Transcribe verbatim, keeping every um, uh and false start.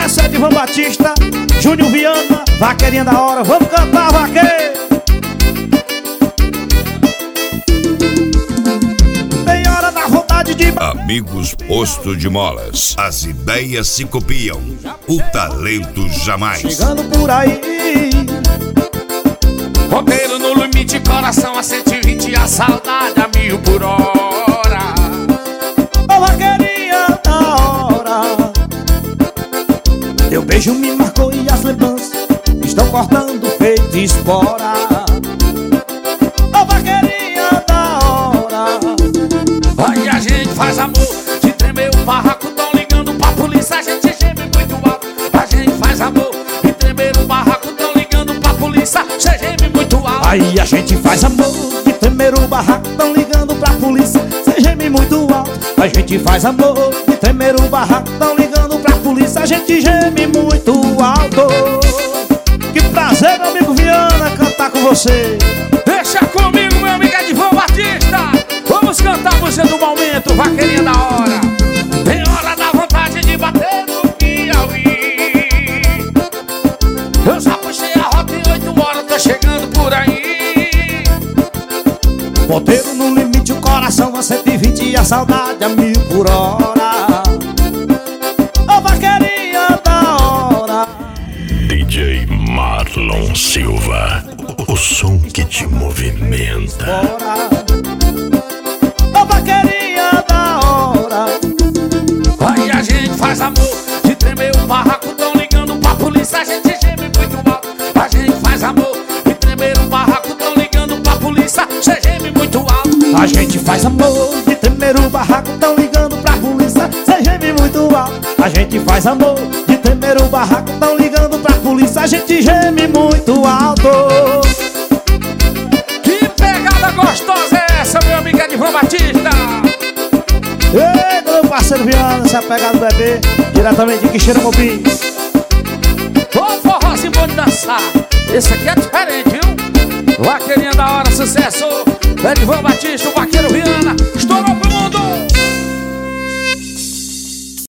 sucesso é de Ivan Batista, Júnior Viana, Vaqueirinha da hora. Vamos cantar, vaqueiro. Tem hora da vontade de... Amigos Posto de Molas, as ideias se copiam, o talento jamais. Chegando por aí, roteiro no limite, coração a cento e vinte, a saudade a mil por hora. Ô vaqueirinha da hora, teu beijo me marcou e as lembranças estão cortando feito espora. Ô vaqueirinha da hora, aí a gente faz amor, de tremer o barraco, tão ligando pra polícia, a gente geme muito alto. A gente faz amor, de tremer o barraco, tão ligando pra polícia, cê geme muito alto. aí a gente faz amor e tremer o barraco, tão ligando pra polícia, cê geme muito alto. A gente faz amor e tremer o barraco, tão ligando pra polícia, a gente geme muito alto. Que prazer, meu amigo Viana, cantar com você. Deixa comigo, meu amigo Edvan Batista. Vamos cantar você do momento, vaqueirinha da hora. Tem hora da vontade de bater no Piauí. Eu já puxei a rota em oito horas, tô chegando por aí. Ponteiro no limite, o coração a cento e vinte e a saudade a mil por hora. Ô vaqueirinha da hora, D J Marlon Silva, o som que te movimenta. bora. Ô vaqueirinha da hora, Aí a gente faz amor, de tremer o barraco, tão ligando pra polícia, a gente geme muito alto. A gente faz amor, de tremer o barraco, tão ligando pra polícia, cê geme muito alto. a gente faz amor de tremer o barraco, tão ligando pra polícia, cê geme muito alto. A gente faz amor de tremer o barraco, tão ligando pra polícia, a gente geme muito alto. Que pegada gostosa é essa, meu amigo Edvan Batista? Eita, meu parceiro Viana, essa pegada do bebê, diretamente de Quixeira Mobim. Ô forrozinho bom de dançar, esse aqui é diferente, viu? Vaqueirinha da hora, sucesso. Edvan Batista, o vaqueiro Viana, estou